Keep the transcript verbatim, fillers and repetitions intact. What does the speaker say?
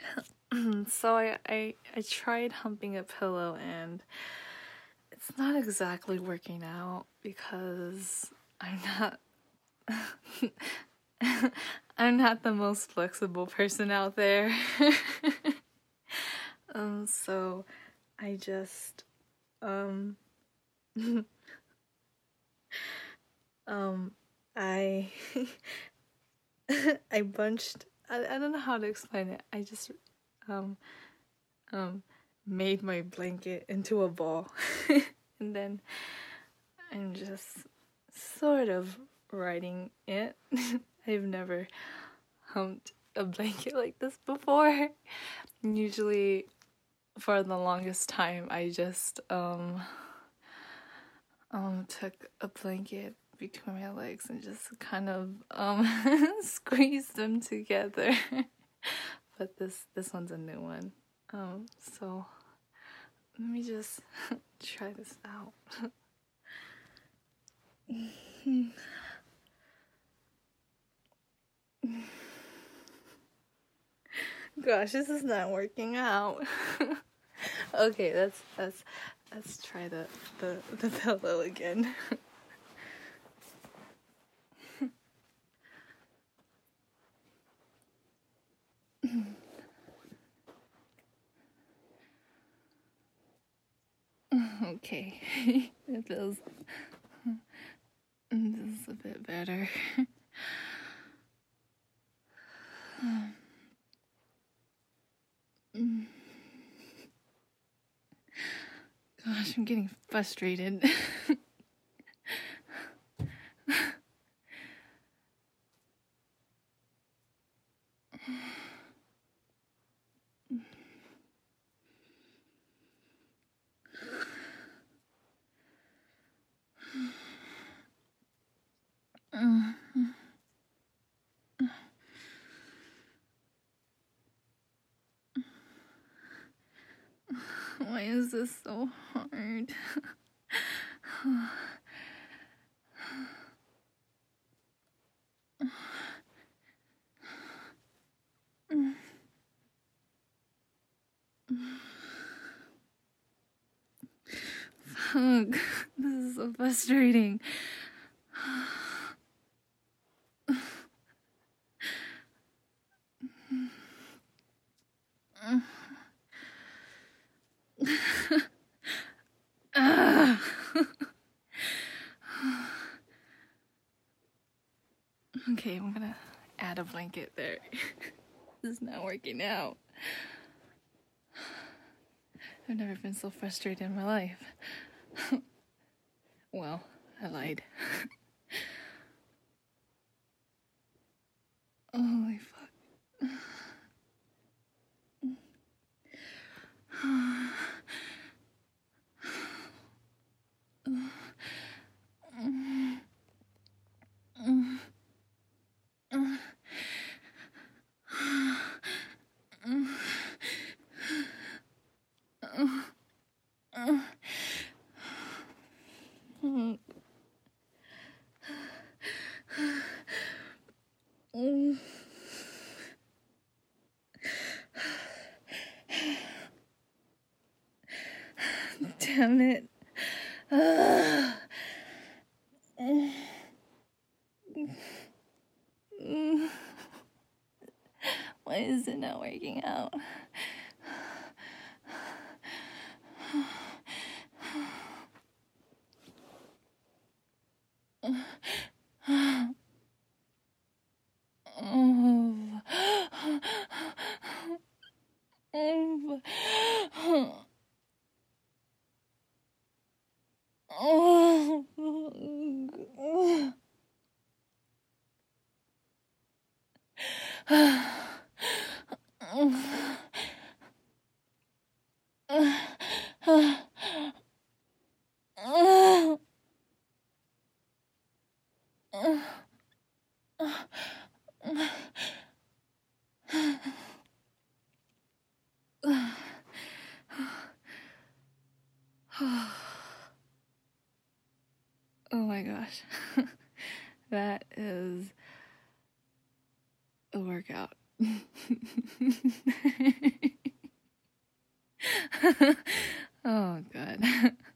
So I, I I tried humping a pillow and it's not exactly working out because I'm not I'm not the most flexible person out there. um so I just um um I I bunched I, I don't know how to explain it. I just um um made my blanket into a ball and then I'm just sort of riding it. I've never humped a blanket like this before. Usually for the longest time I just um um took a blanket between my legs and just kind of um squeezed them together. But this this one's a new one. Um so let me just try this out. Gosh, this is not working out. Okay, let's let's let's try the the, the pillow again. Okay, it feels this is a bit better. Gosh, I'm getting frustrated. Why is this so hard? Fuck, this is so frustrating. Okay, I'm gonna add a blanket there. This is not working out. I've never been so frustrated in my life. Well, I lied. Holy fuck. Damn it. Why is it not working out? Oh my gosh. That is a workout. Oh, God.